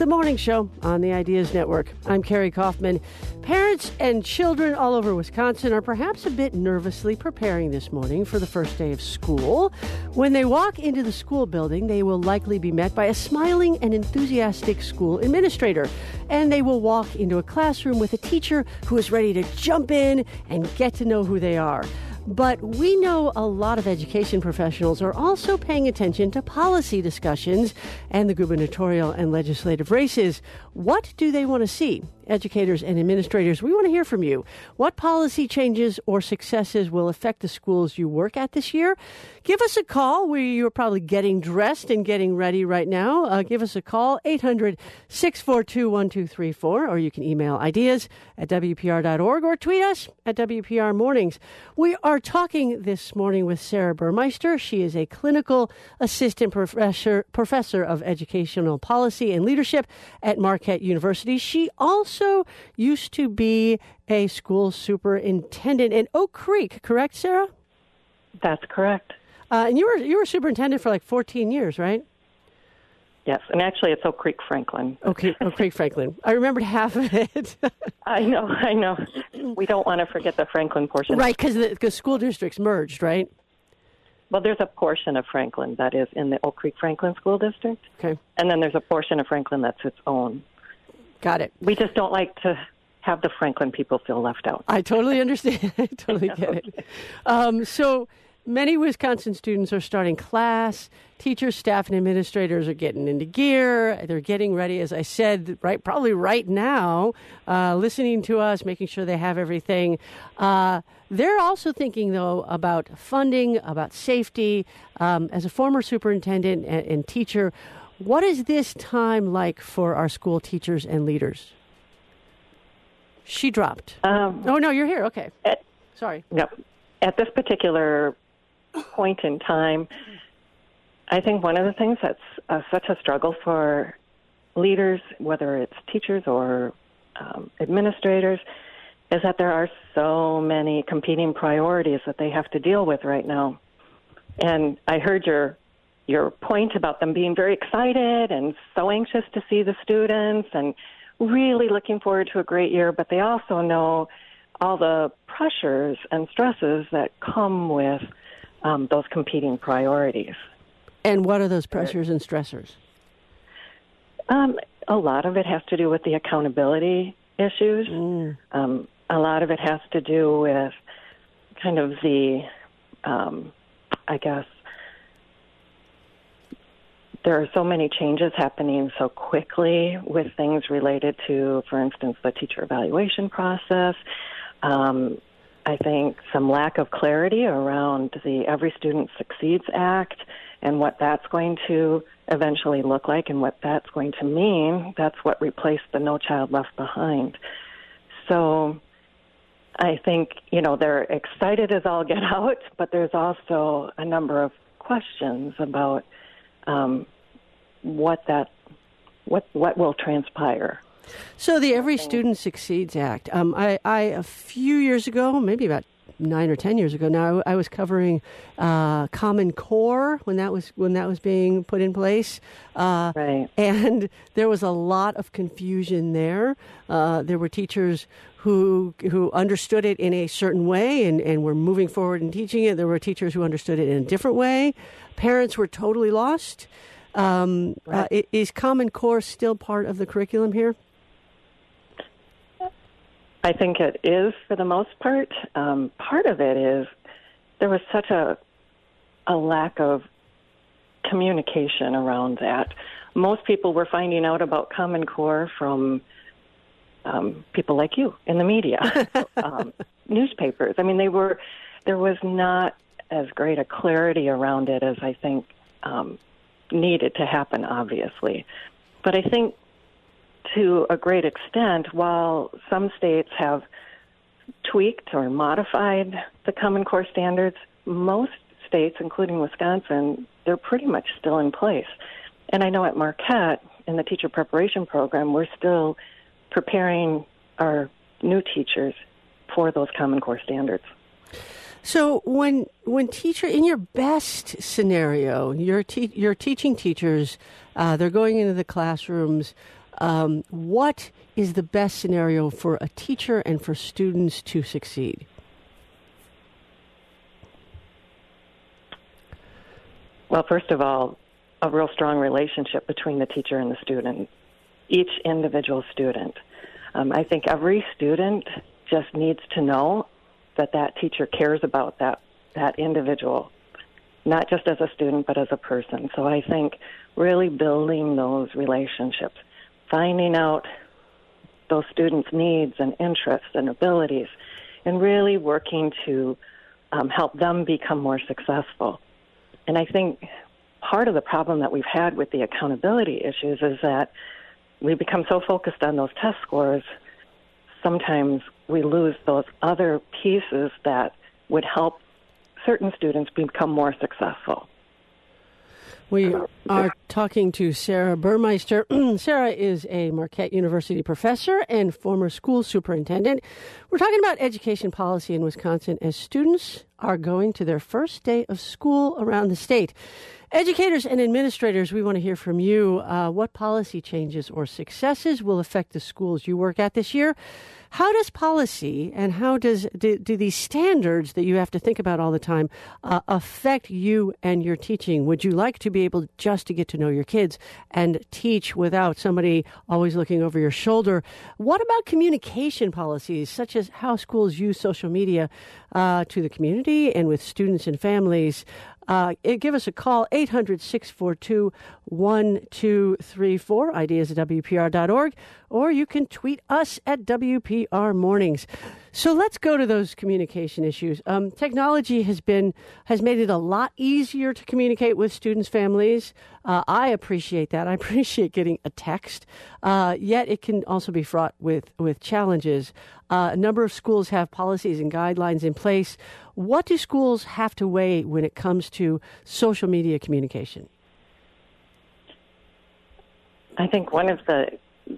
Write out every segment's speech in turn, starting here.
the morning show on the Ideas Network. I'm Carrie Kaufman. Parents and children all over Wisconsin are perhaps a bit nervously preparing this morning for the first day of school. When they walk into the school building, they will likely be met by a smiling and enthusiastic school administrator. And they will walk into a classroom with a teacher who is ready to jump in and get to know who they are. But we know a lot of education professionals are also paying attention to policy discussions and the gubernatorial and legislative races. What do they want to see? Educators and administrators, we want to hear from you. What policy changes or successes will affect the schools you work at this year? Give us a call. You're probably getting dressed and getting ready right now. Give us a call, 800-642-1234, or you can email ideas@WPR.org or tweet us at WPR Mornings. We are talking this morning with Sarah Burmeister. She is a clinical assistant professor of educational policy and leadership at Marquette University. She also used to be a school superintendent in Oak Creek, correct, Sarah? That's correct. And you were superintendent for like 14 years, right? Yes, and actually it's Oak Creek Franklin. Okay, Oak Creek Franklin. I remembered half of it. I know. We don't want to forget the Franklin portion. Right, because school districts merged, right? Well, there's a portion of Franklin that is in the Oak Creek Franklin School District. Okay. And then there's a portion of Franklin that's its own. Got it. We just don't like to have the Franklin people feel left out. I totally understand. I totally get it. So many Wisconsin students are starting class. Teachers, staff, and administrators are getting into gear. They're getting ready, as I said, probably right now, listening to us, making sure they have everything. They're also thinking, though, about funding, about safety. As a former superintendent and teacher, what is this time like for our school teachers and leaders? She dropped. Oh, no, you're here. Okay. Sorry. No. At this particular point in time, I think one of the things that's such a struggle for leaders, whether it's teachers or administrators, is that there are so many competing priorities that they have to deal with right now. And I heard your point about them being very excited and so anxious to see the students and really looking forward to a great year, but they also know all the pressures and stresses that come with those competing priorities. And what are those pressures and stressors? A lot of it has to do with the accountability issues. A lot of it has to do with kind of the, I guess, there are so many changes happening so quickly with things related to, for instance, the teacher evaluation process. I think some lack of clarity around the Every Student Succeeds Act and what that's going to eventually look like and what that's going to mean. That's what replaced the No Child Left Behind. So I think, they're excited as all get out, but there's also a number of questions about what will transpire. So the Every Student Succeeds Act. I a few years ago, maybe about 9 or 10 years ago now, I was covering Common Core when that was being put in place. Right. And there was a lot of confusion there. There were teachers who understood it in a certain way and were moving forward and teaching it. There were teachers who understood it in a different way. Parents were totally lost. Right. Is Common Core still part of the curriculum here? I think it is for the most part. Part of it is there was such a lack of communication around that. Most people were finding out about Common Core from people like you in the media, newspapers. I mean, there was not as great a clarity around it as I think needed to happen, obviously. But I think to a great extent, while some states have tweaked or modified the Common Core standards, most states, including Wisconsin, they're pretty much still in place. And I know at Marquette, in the teacher preparation program, we're still preparing our new teachers for those Common Core standards. So when teacher, in your best scenario, you're teaching teachers, they're going into the classrooms. What is the best scenario for a teacher and for students to succeed? Well, first of all, a real strong relationship between the teacher and the student, each individual student. I think every student just needs to know that that teacher cares about that individual, not just as a student, but as a person. So I think really building those relationships, finding out those students' needs and interests and abilities, and really working to help them become more successful. And I think part of the problem that we've had with the accountability issues is that we become so focused on those test scores, sometimes we lose those other pieces that would help certain students become more successful. We are talking to Sarah Burmeister. Sarah is a Marquette University professor and former school superintendent. We're talking about education policy in Wisconsin as students are going to their first day of school around the state. Educators and administrators, we want to hear from you. What policy changes or successes will affect the schools you work at this year? How does policy and how do these standards that you have to think about all the time affect you and your teaching? Would you like to be able just to get to know your kids and teach without somebody always looking over your shoulder? What about communication policies, such as how schools use social media to the community and with students and families? Give us a call, 800-642-1234, ideas at WPR.org, or you can tweet us at WPR Mornings. So let's go to those communication issues. Technology has made it a lot easier to communicate with students' families. I appreciate that. I appreciate getting a text. Yet it can also be fraught with challenges. A number of schools have policies and guidelines in place. What do schools have to weigh when it comes to social media communication? I think one of the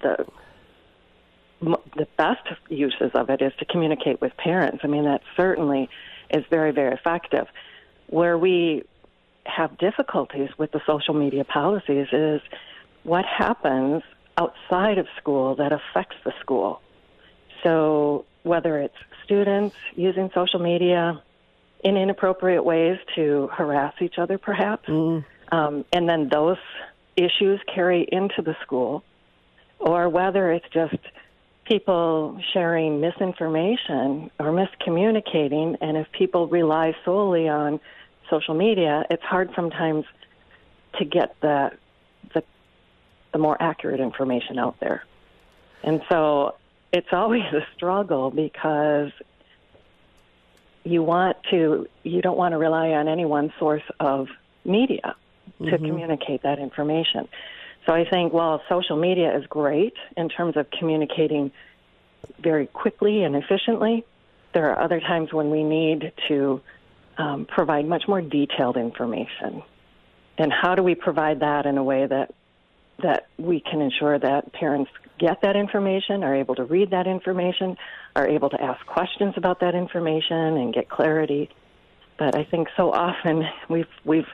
best uses of it is to communicate with parents. I mean, that certainly is very, very effective. Where we have difficulties with the social media policies is what happens outside of school that affects the school. So whether it's students using social media in inappropriate ways to harass each other, perhaps, and then those issues carry into the school, or whether it's just people sharing misinformation or miscommunicating, and if people rely solely on social media, it's hard sometimes to get the more accurate information out there. And so it's always a struggle because you don't want to rely on any one source of media to communicate that information. So I think while social media is great in terms of communicating very quickly and efficiently, there are other times when we need to provide much more detailed information. And how do we provide that in a way that we can ensure that parents get that information, are able to read that information, are able to ask questions about that information and get clarity? But I think so often we've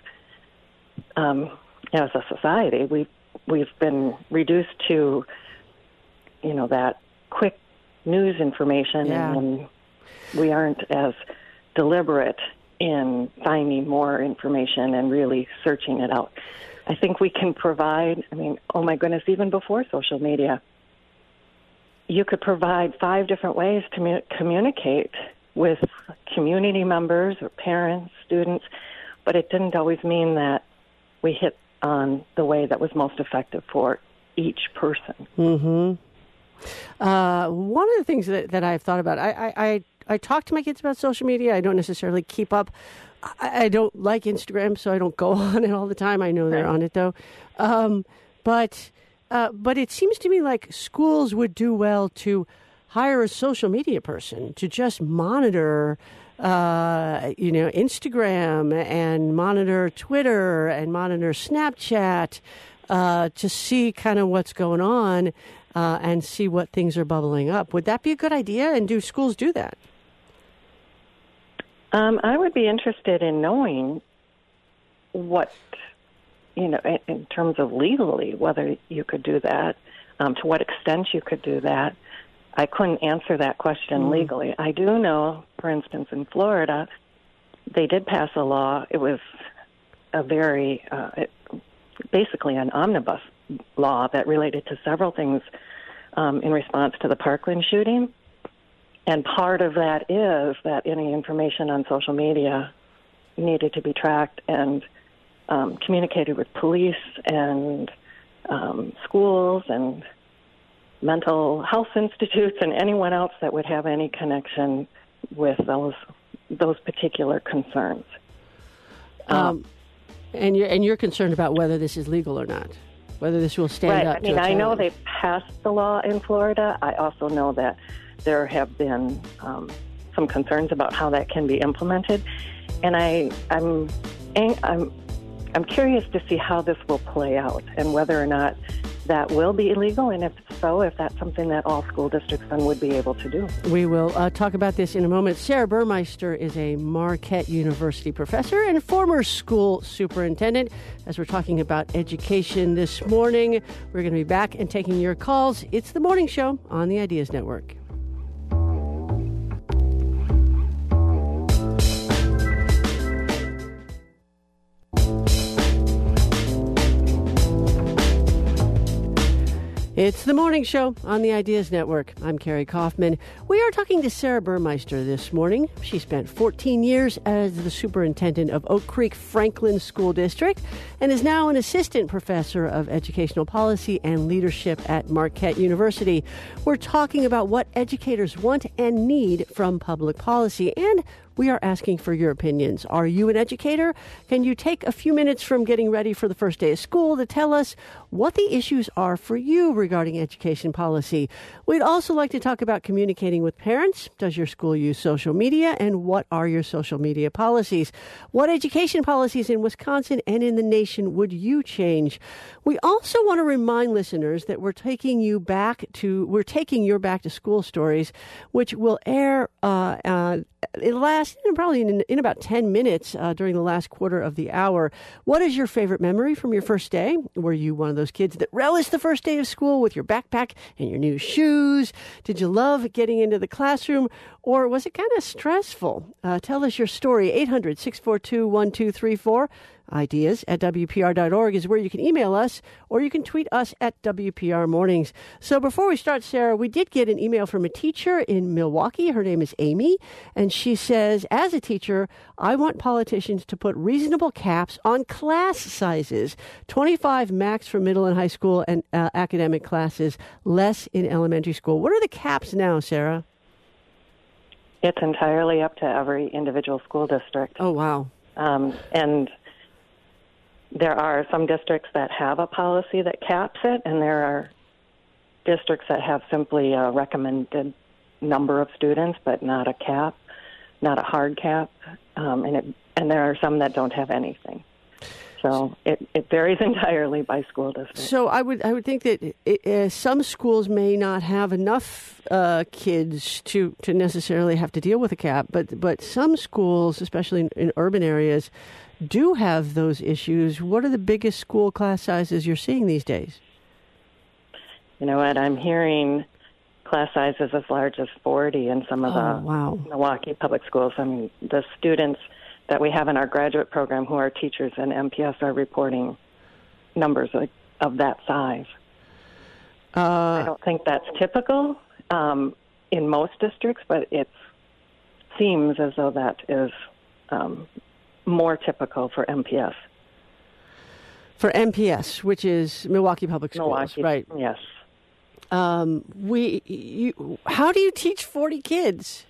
as a society, we've been reduced to, that quick news information, and we aren't as deliberate in finding more information and really searching it out. I think we can provide, oh my goodness, even before social media, you could provide 5 different ways to communicate with community members or parents, students, but it didn't always mean that we hit on the way that was most effective for each person. Mm-hmm. One of the things that I've thought about, I talk to my kids about social media. I don't necessarily keep up. I don't like Instagram, so I don't go on it all the time. I know they're on it, though. But it seems to me like schools would do well to hire a social media person to just monitor Instagram and monitor Twitter and monitor Snapchat to see kind of what's going on and see what things are bubbling up. Would that be a good idea? And do schools do that? I would be interested in knowing what, in terms of legally, whether you could do that. to what extent you could do that. I couldn't answer that question legally. I do know, for instance, in Florida, they did pass a law. It was a very, basically an omnibus law that related to several things in response to the Parkland shooting. And part of that is that any information on social media needed to be tracked and communicated with police and schools and mental health institutes and anyone else that would have any connection with those particular concerns. And you're concerned about whether this is legal or not, whether this will stand up. Right. I mean, I know they passed the law in Florida. I also know that there have been some concerns about how that can be implemented, and I'm curious to see how this will play out and whether or not that will be illegal, and if so, if that's something that all school districts then would be able to do. We will talk about this in a moment. Sarah Burmeister is a Marquette University professor and former school superintendent. As we're talking about education this morning, we're going to be back and taking your calls. It's The Morning Show on the Ideas Network. It's The Morning Show on the Ideas Network. I'm Carrie Kaufman. We are talking to Sarah Burmeister this morning. She spent 14 years as the superintendent of Oak Creek Franklin School District and is now an assistant professor of educational policy and leadership at Marquette University. We're talking about what educators want and need from public policy, and we are asking for your opinions. Are you an educator? Can you take a few minutes from getting ready for the first day of school to tell us what the issues are for you regarding education policy? We'd also like to talk about communicating with parents. Does your school use social media? And what are your social media policies? What education policies in Wisconsin and in the nation would you change? We also want to remind listeners that we're taking your back to school stories, which will air it'll last probably in about 10 minutes during the last quarter of the hour. What is your favorite memory from your first day? Were you one of those kids that relished the first day of school with your backpack and your new shoes? Did you love getting into the classroom, or was it kind of stressful? Tell us your story. 800-642-1234. Ideas at WPR.org is where you can email us, or you can tweet us at WPR Mornings. So before we start, Sarah, we did get an email from a teacher in Milwaukee. Her name is Amy, and she says, as a teacher, I want politicians to put reasonable caps on class sizes, 25 max for middle and high school and academic classes, less in elementary school. What are the caps now, Sarah? It's entirely up to every individual school district. Oh, wow. And there are some districts that have a policy that caps it, and there are districts that have simply a recommended number of students, but not a cap, not a hard cap, and there are some that don't have anything. So it varies entirely by school district. So I would think that some schools may not have enough kids to necessarily have to deal with a cap, but some schools, especially in urban areas, do have those issues. What are the biggest school class sizes you're seeing these days? You know what? I'm hearing class sizes as large as 40 in some of the Milwaukee public schools. I mean, the students that we have in our graduate program who are teachers in MPS are reporting numbers of that size. I don't think that's typical in most districts, but it seems as though that is more typical for MPS. For MPS, which is Milwaukee Public Schools, Milwaukee, right? Yes. How do you teach 40 kids?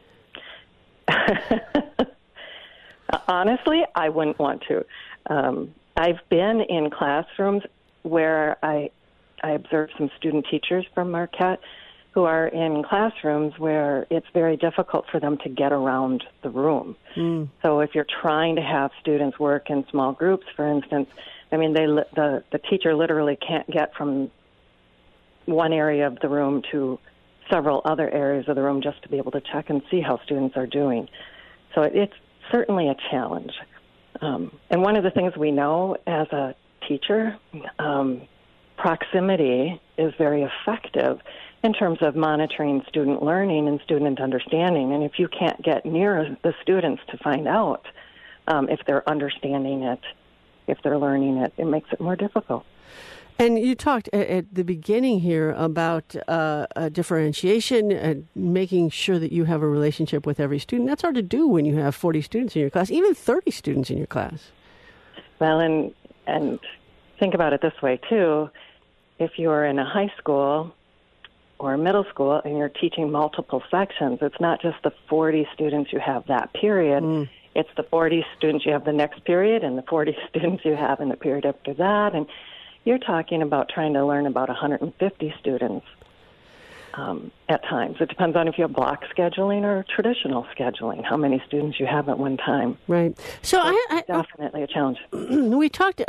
Honestly, I wouldn't want to. I've been in classrooms where I observed some student teachers from Marquette who are in classrooms where it's very difficult for them to get around the room. So if you're trying to have students work in small groups, for instance, I mean, the teacher literally can't get from one area of the room to several other areas of the room just to be able to check and see how students are doing. So it's certainly a challenge. And one of the things we know as a teacher, proximity is very effective in terms of monitoring student learning and student understanding. And if you can't get near the students to find out if they're understanding it, if they're learning it, it makes it more difficult. And you talked at the beginning here about differentiation and making sure that you have a relationship with every student. That's hard to do when you have 40 students in your class, even 30 students in your class. Well, and think about it this way, too. If you're in a high school or a middle school and you're teaching multiple sections, it's not just the 40 students you have that period. It's the 40 students you have the next period and the 40 students you have in the period after that. And you're talking about trying to learn about 150 students at times. It depends on if you have block scheduling or traditional scheduling, how many students you have at one time. Right. So it's definitely a challenge. We talked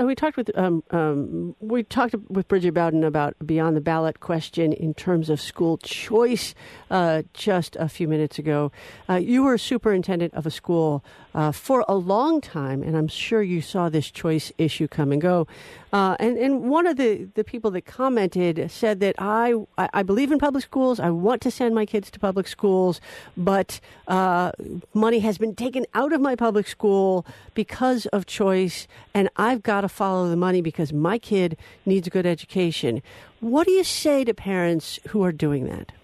with Bridget Bowden about Beyond the Ballot question in terms of school choice just a few minutes ago. You were superintendent of a school for a long time, and I'm sure you saw this choice issue come and go. And one of the people that commented said that I believe in public schools. I want to send my kids to public schools, but money has been taken out of my public school because of choice, and I've got to follow the money because my kid needs a good education. What do you say to parents who are doing that?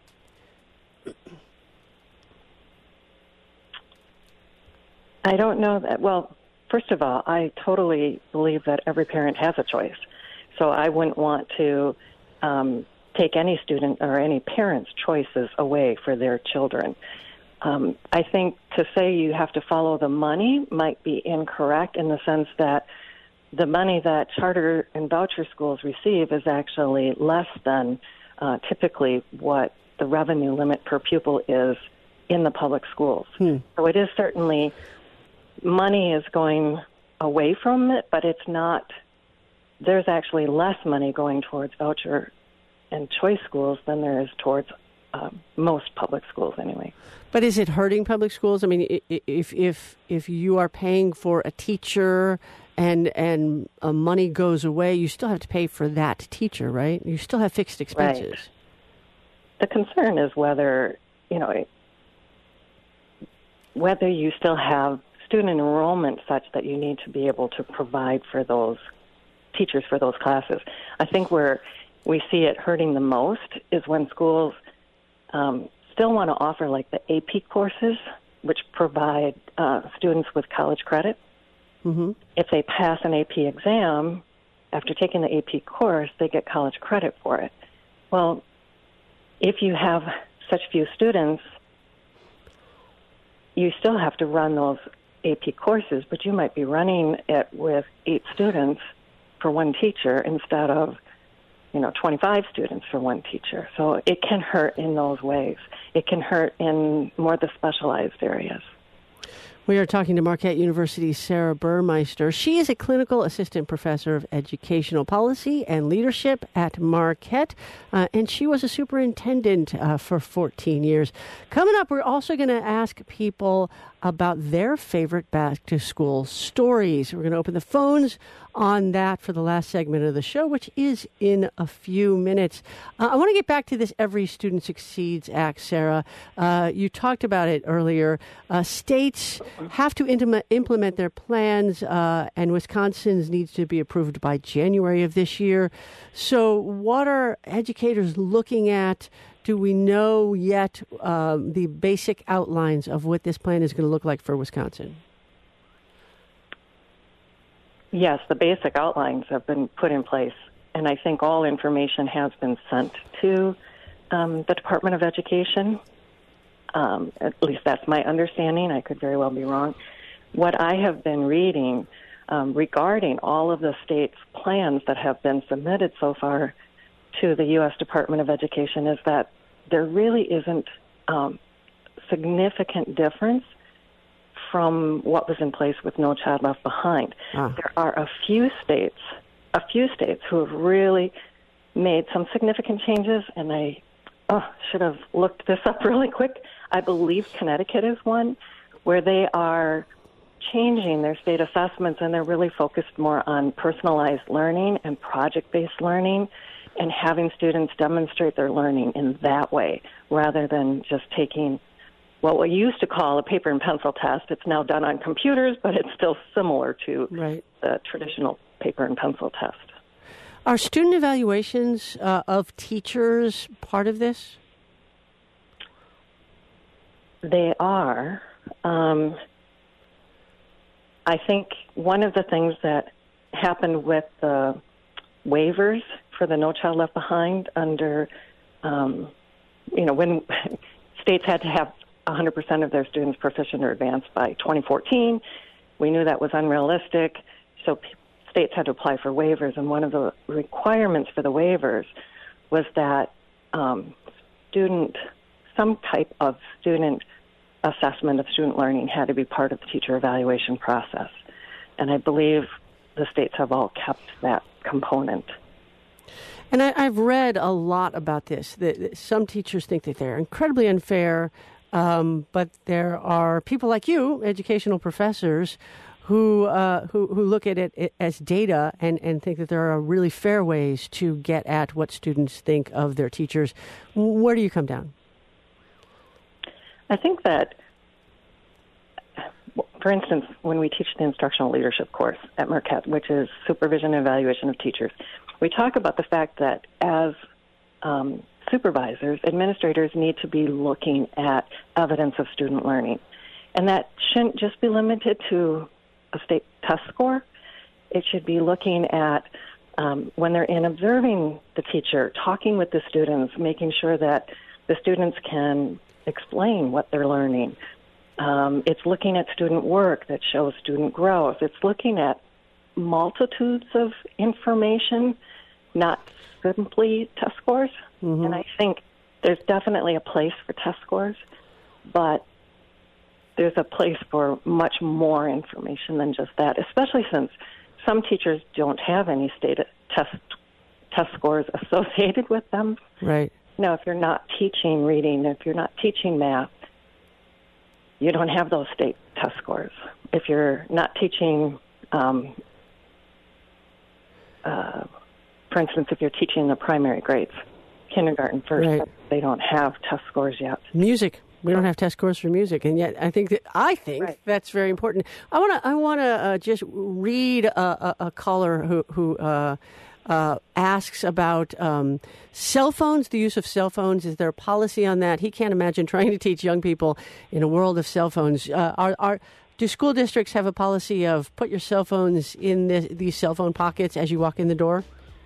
I don't know that. Well, first of all, I totally believe that every parent has a choice. So I wouldn't want to take any student or any parent's choices away for their children. I think to say you have to follow the money might be incorrect in the sense that the money that charter and voucher schools receive is actually less than typically what the revenue limit per pupil is in the public schools. So it is certainly money is going away from it, but it's not. There's actually less money going towards voucher and choice schools than there is towards most public schools, anyway. But is it hurting public schools? I mean, if you are paying for a teacher and money goes away, you still have to pay for that teacher, right? You still have fixed expenses. Right. The concern is whether you still have student enrollment such that you need to be able to provide for those teachers for those classes. I think where we see it hurting the most is when schools still want to offer like the AP courses, which provide students with college credit. Mm-hmm. If they pass an AP exam, after taking the AP course, they get college credit for it. Well, if you have such few students, you still have to run those AP courses, but you might be running it with 8 students for one teacher instead of 25 students for one teacher. So it can hurt in those ways. It can hurt in more the specialized areas. We are talking to Marquette University's Sarah Burmeister. She is a clinical assistant professor of educational policy and leadership at Marquette, and she was a superintendent for 14 years. Coming up, we're also going to ask people about their favorite back-to-school stories. We're going to open the phones on that for the last segment of the show, which is in a few minutes. I want to get back to this Every Student Succeeds Act, Sarah. You talked about it earlier. States have to implement their plans, and Wisconsin's needs to be approved by January of this year. So what are educators looking at? Do we know yet the basic outlines of what this plan is going to look like for Wisconsin? Yes, the basic outlines have been put in place, and I think all information has been sent to the Department of Education. At least that's my understanding. I could very well be wrong. What I have been reading regarding all of the states' plans that have been submitted so far to the U.S. Department of Education is that there really isn't significant difference from what was in place with No Child Left Behind. There are a few states who have really made some significant changes, and I should have looked this up really quick. I believe Connecticut is one where they are changing their state assessments, and they're really focused more on personalized learning and project-based learning and having students demonstrate their learning in that way rather than just taking what we used to call a paper and pencil test. It's now done on computers, but it's still similar to the traditional paper and pencil test. Are student evaluations of teachers part of this? They are. I think one of the things that happened with the waivers for the No Child Left Behind under, when states had to have 100% of their students proficient or advanced by 2014, we knew that was unrealistic, so states had to apply for waivers, and one of the requirements for the waivers was that some type of student assessment of student learning had to be part of the teacher evaluation process. And I believe the states have all kept that component. And I've read a lot about this. That some teachers think that they're incredibly unfair, but there are people like you, educational professors, who look at it as data and think that there are really fair ways to get at what students think of their teachers. Where do you come down? I think that, for instance, when we teach the instructional leadership course at Marquette, which is supervision and evaluation of teachers, we talk about the fact that as supervisors, administrators need to be looking at evidence of student learning. And that shouldn't just be limited to a state test score. It should be looking at when they're in observing the teacher, talking with the students, making sure that the students can explain what they're learning. It's looking at student work that shows student growth. It's looking at multitudes of information, not simply test scores. Mm-hmm. And I think there's definitely a place for test scores, but there's a place for much more information than just that, especially since some teachers don't have any state test scores associated with them. Right. Now, if you're not teaching reading, if you're not teaching math, you don't have those state test scores. If you're not teaching, for instance, if you're teaching the primary grades, kindergarten, first, right, they don't have test scores yet. Music. We don't have test scores for music, and yet I think right, that's very important. I want to just read a caller who asks about cell phones, the use of cell phones. Is there a policy on that? He can't imagine trying to teach young people in a world of cell phones. Do school districts have a policy of put your cell phones in these cell phone pockets as you walk in the door?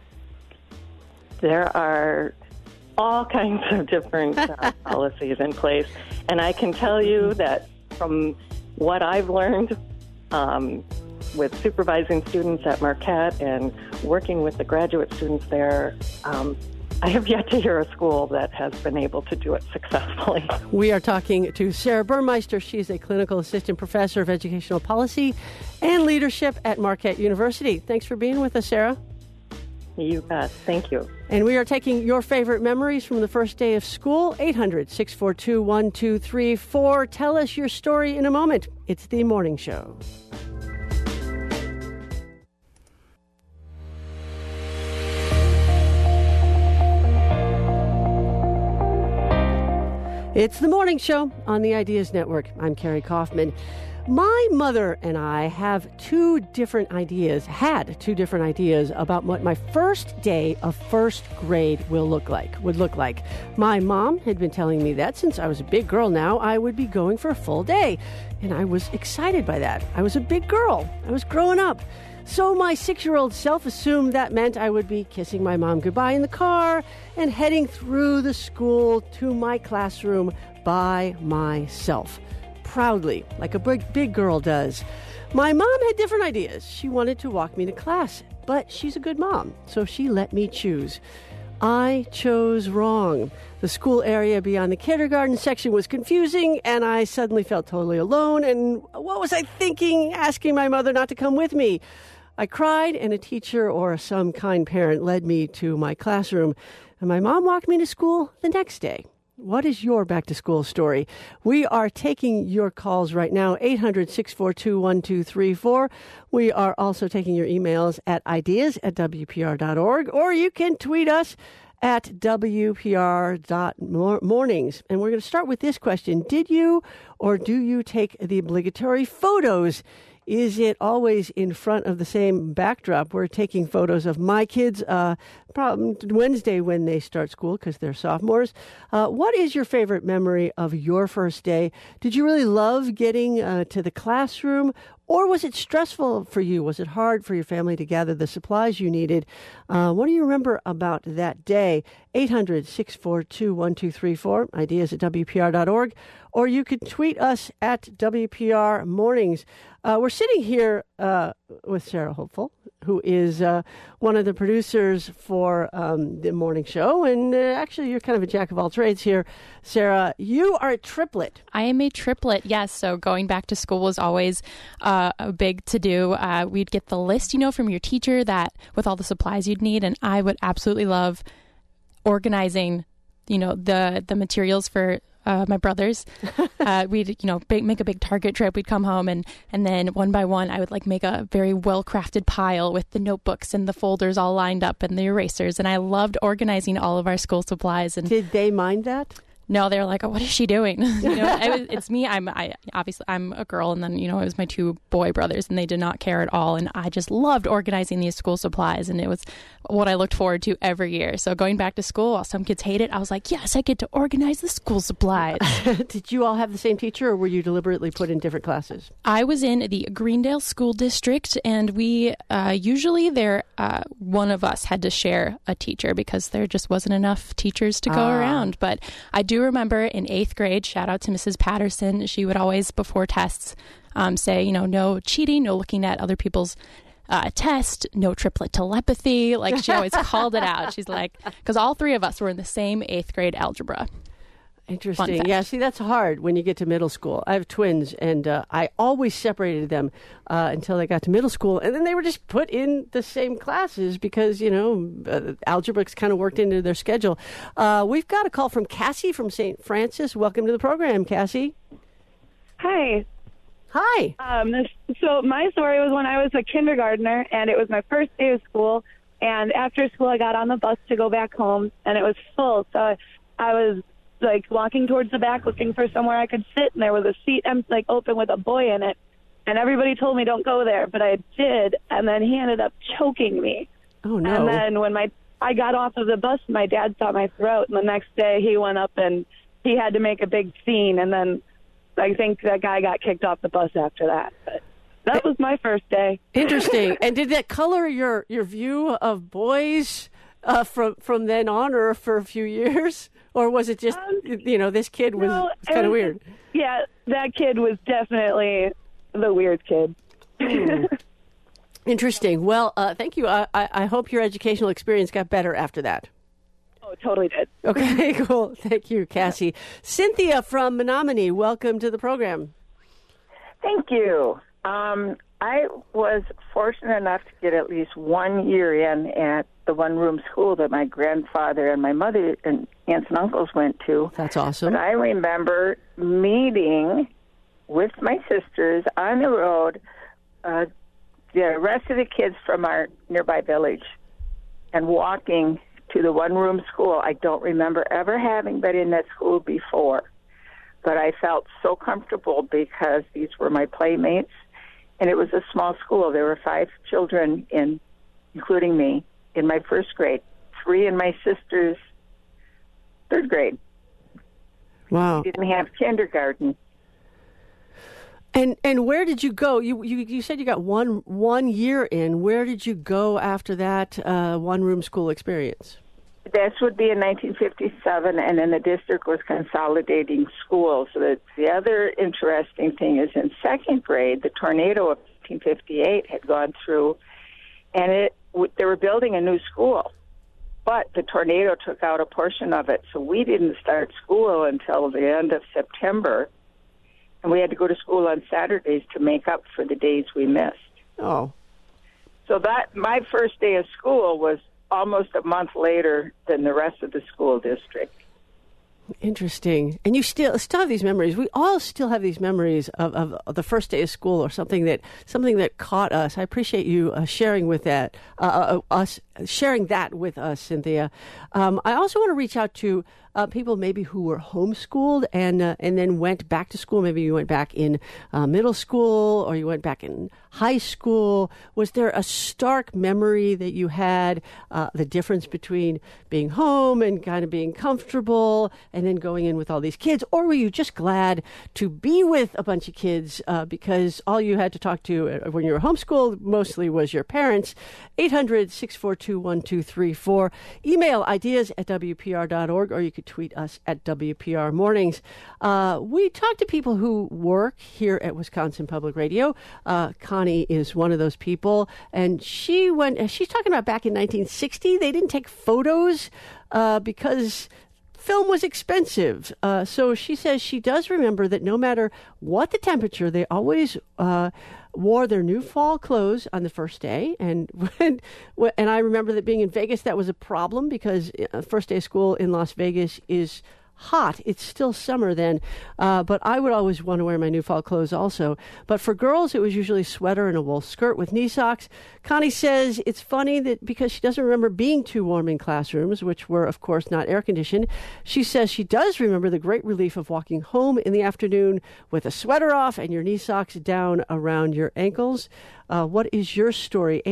There are all kinds of different policies in place. And I can tell you that from what I've learned with supervising students at Marquette and working with the graduate students there, I have yet to hear a school that has been able to do it successfully. We are talking to Sarah Burmeister. She's a clinical assistant professor of educational policy and leadership at Marquette University. Thanks for being with us, Sarah. You bet. Thank you. And we are taking your favorite memories from the first day of school. 800-642-1234. Tell us your story in a moment. It's The Morning Show. It's The Morning Show on the Ideas Network. I'm Carrie Kaufman. My mother and I had two different ideas about what my first day of first grade would look like. My mom had been telling me that since I was a big girl now, I would be going for a full day. And I was excited by that. I was a big girl. I was growing up. So my 6-year-old self assumed that meant I would be kissing my mom goodbye in the car and heading through the school to my classroom by myself. Proudly, like a big girl does. My mom had different ideas. She wanted to walk me to class, but she's a good mom, so she let me choose. I chose wrong. The school area beyond the kindergarten section was confusing, and I suddenly felt totally alone. And what was I thinking, asking my mother not to come with me? I cried, and a teacher or some kind parent led me to my classroom, and my mom walked me to school the next day. What is your back-to-school story? We are taking your calls right now, 800-642-1234. We are also taking your emails at ideas@wpr.org, or you can tweet us at wpr.mornings. And we're going to start with this question. Did you or do you take the obligatory photos? Is it always in front of the same backdrop? We're taking photos of my kids Wednesday when they start school because they're sophomores. What is your favorite memory of your first day? Did you really love getting to the classroom? Or was it stressful for you? Was it hard for your family to gather the supplies you needed? What do you remember about that day? 800-642-1234, ideas at WPR.org. Or you could tweet us at WPR Mornings. We're sitting here with Sarah Hopeful, who is one of the producers for the morning show. And actually, you're kind of a jack of all trades here. Sarah, you are a triplet. I am a triplet, yes. So going back to school was always a big to-do. We'd get the list, from your teacher that with all the supplies you'd need. And I would absolutely love organizing, the materials for my brothers. We'd, make a big Target trip. We'd come home and then one by one, I would make a very well-crafted pile with the notebooks and the folders all lined up and the erasers. And I loved organizing all of our school supplies. And did they mind that? No, they're like, oh, what is she doing? It's me. Obviously I'm a girl, and then it was my two boy brothers, and they did not care at all. And I just loved organizing these school supplies, and it was what I looked forward to every year. So going back to school, while some kids hate it, I was like, yes, I get to organize the school supplies. Did you all have the same teacher, or were you deliberately put in different classes? I was in the Greendale School District, and we usually one of us had to share a teacher because there just wasn't enough teachers to go around. But I do remember in 8th grade, shout out to Mrs. Patterson, she would always, before tests, say, no cheating, no looking at other people's test, no triplet telepathy. She always called it out. She's like, because all three of us were in the same 8th grade algebra. Interesting. Yeah, see, that's hard when you get to middle school. I have twins, and I always separated them until they got to middle school, and then they were just put in the same classes because, algebra's kind of worked into their schedule. We've got a call from Cassie from St. Francis. Welcome to the program, Cassie. Hi. Hi. So my story was when I was a kindergartner, and it was my first day of school, and after school I got on the bus to go back home, and it was full, so I was walking towards the back looking for somewhere I could sit, and there was a seat open with a boy in it, and everybody told me don't go there, but I did, and then he ended up choking me. Oh, no. And then when I got off of the bus, my dad saw my throat, and the next day he went up and he had to make a big scene, and then I think that guy got kicked off the bus after that. But that was my first day. Interesting. And did that color your view of boys from then on, or for a few years? Or was it just, this kid was kind of weird? Yeah, that kid was definitely the weird kid. Interesting. Well, thank you. I hope your educational experience got better after that. Oh, totally did. Okay, cool. Thank you, Cassie. Cynthia from Menominee, welcome to the program. Thank you. I was fortunate enough to get at least 1 year in at the one-room school that my grandfather and my mother and aunts and uncles went to. That's awesome. But I remember meeting with my sisters on the road the rest of the kids from our nearby village and walking to the one-room school. I don't remember ever having been in that school before, but I felt so comfortable because these were my playmates. And it was a small school. There were 5 children, including me, in my first grade, 3 in my sister's 3rd grade. Wow. We didn't have kindergarten. And where did you go? You said you got one year in. Where did you go after that one-room school experience? This would be in 1957, and then the district was consolidating schools. So the other interesting thing is in 2nd grade, the tornado of 1958 had gone through, and they were building a new school. But the tornado took out a portion of it, so we didn't start school until the end of September, and we had to go to school on Saturdays to make up for the days we missed. Oh. So my first day of school was almost a month later than the rest of the school district. Interesting. And you still have these memories. We all still have these memories of the first day of school, or something that caught us. I appreciate you sharing with that sharing that with us, Cynthia. I also want to reach out to people maybe who were homeschooled and then went back to school. Maybe you went back in middle school, or you went back in high school. Was there a stark memory that you had, the difference between being home and kind of being comfortable and then going in with all these kids? Or were you just glad to be with a bunch of kids because all you had to talk to when you were homeschooled mostly was your parents? 800-642-1234. Email ideas@WPR.org, or you could tweet us at WPR Mornings. We talk to people who work here at Wisconsin Public Radio. Connie is one of those people, and she's talking about back in 1960, they didn't take photos because film was expensive. So she says she does remember that no matter what the temperature, they always wore their new fall clothes on the first day. And I remember that being in Vegas, that was a problem because first day of school in Las Vegas is hot. It's still summer then, but I would always want to wear my new fall clothes also. But for girls, it was usually sweater and a wool skirt with knee socks. Connie says it's funny that because she doesn't remember being too warm in classrooms, which were, of course, not air conditioned. She says she does remember the great relief of walking home in the afternoon with a sweater off and your knee socks down around your ankles. What is your story?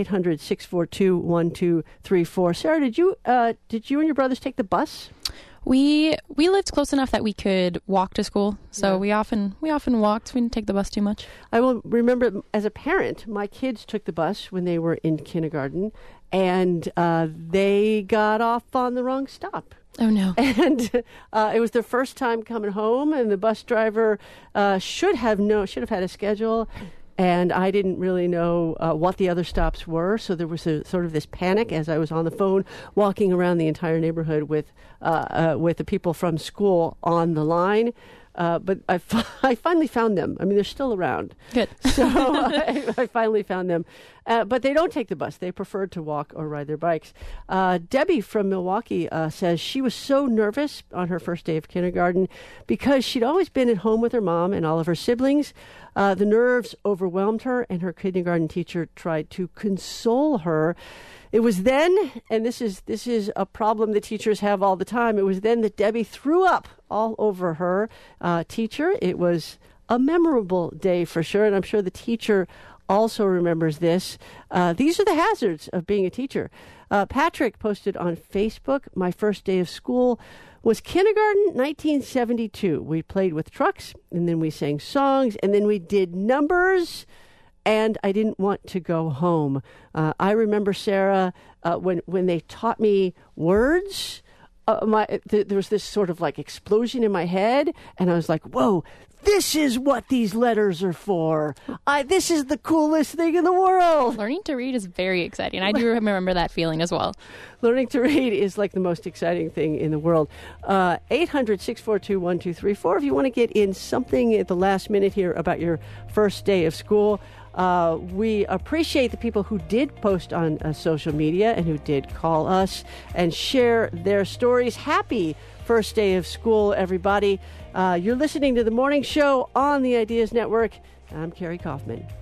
800-642-1234. Sarah, did you and your brothers take the bus? We lived close enough that we could walk to school, so we often walked. We didn't take the bus too much. I will remember as a parent, my kids took the bus when they were in kindergarten, and they got off on the wrong stop. Oh no! And it was their first time coming home, and the bus driver should have had a schedule. And I didn't really know what the other stops were, so there was sort of this panic as I was on the phone walking around the entire neighborhood with the people from school on the line. But I finally found them. I mean, they're still around. Good. So I finally found them. But they don't take the bus. They prefer to walk or ride their bikes. Debbie from Milwaukee says she was so nervous on her first day of kindergarten because she'd always been at home with her mom and all of her siblings. The nerves overwhelmed her, and her kindergarten teacher tried to console her. It was then, and this is a problem that teachers have all the time, it was then that Debbie threw up all over her teacher. It was a memorable day for sure, and I'm sure the teacher also remembers this. These are the hazards of being a teacher. Patrick posted on Facebook, my first day of school was kindergarten 1972. We played with trucks, and then we sang songs, and then we did numbers, and I didn't want to go home. I remember, Sarah, when they taught me words, there was this sort of like explosion in my head, and I was like, whoa, this is what these letters are for. This is the coolest thing in the world. Learning to read is very exciting. I do remember that feeling as well. Learning to read is like the most exciting thing in the world. 800-642-1234. If you want to get in something at the last minute here about your first day of school, we appreciate the people who did post on social media and who did call us and share their stories. Happy first day of school, everybody. You're listening to The Morning Show on the Ideas Network. I'm Carrie Kaufman.